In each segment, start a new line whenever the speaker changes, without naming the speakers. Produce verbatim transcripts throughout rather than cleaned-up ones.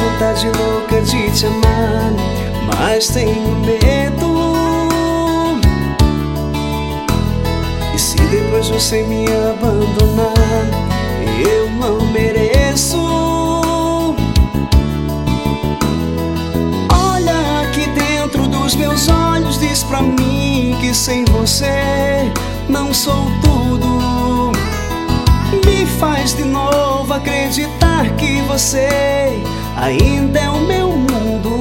vontade louca de te amar, mas tenho medo. E se depois você me abandonar, eu não mereço. Olha aqui dentro dos meus olhos, diz pra mim que sem você não sou tudo. Me faz de novo acreditar que você ainda é o meu mundo.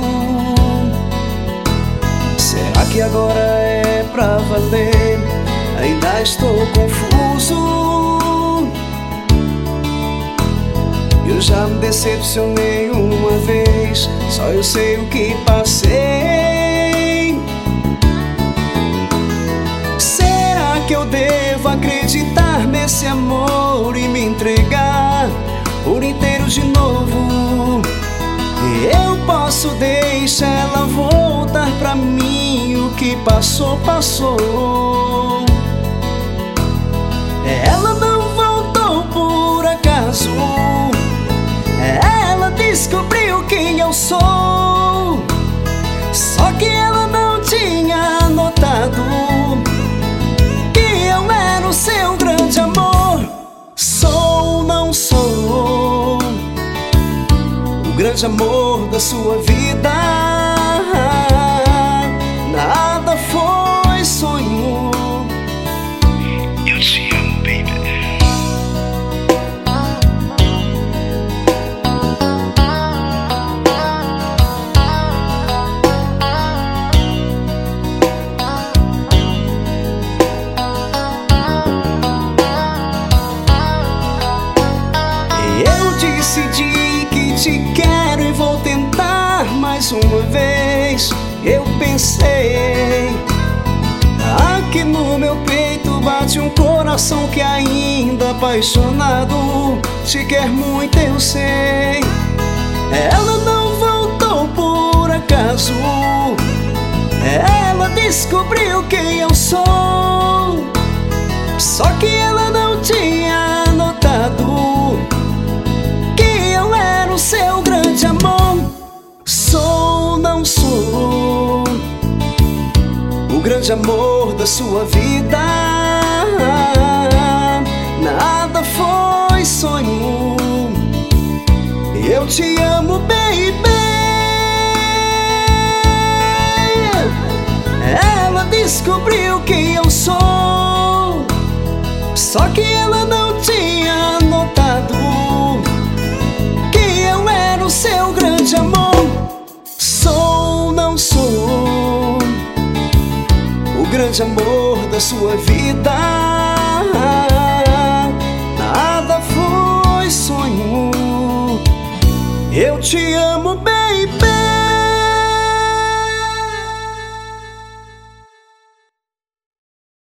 Será que agora é pra valer? Ainda estou confuso. Eu já me decepcionei uma vez, só eu sei o que passei. Será que eu devo acreditar nesse amor e me entregar por inteiro de novo? Eu posso deixar ela voltar pra mim, o que passou, passou. Ela não voltou por acaso, ela descobriu quem eu sou. Só que ela não tinha notado que eu era o seu grande amor. Sou, não sou o grande amor da sua vida. Nada foi sonho.
Eu te amo, baby.
Eu decidi que te quero e vou tentar mais uma vez. Eu pensei, aqui no meu peito bate um coração que ainda apaixonado te quer muito, eu sei. Ela não voltou por acaso, ela descobriu quem eu sou. Só que ela não tinha notado que eu era o seu grande amor. Sou, não sou o grande amor da sua vida. Nada foi sonho. Eu te amo, baby. Ela descobriu quem eu sou. Só que ela não tinha notado que eu era o seu grande amor. Sou, não sou o grande amor da sua vida.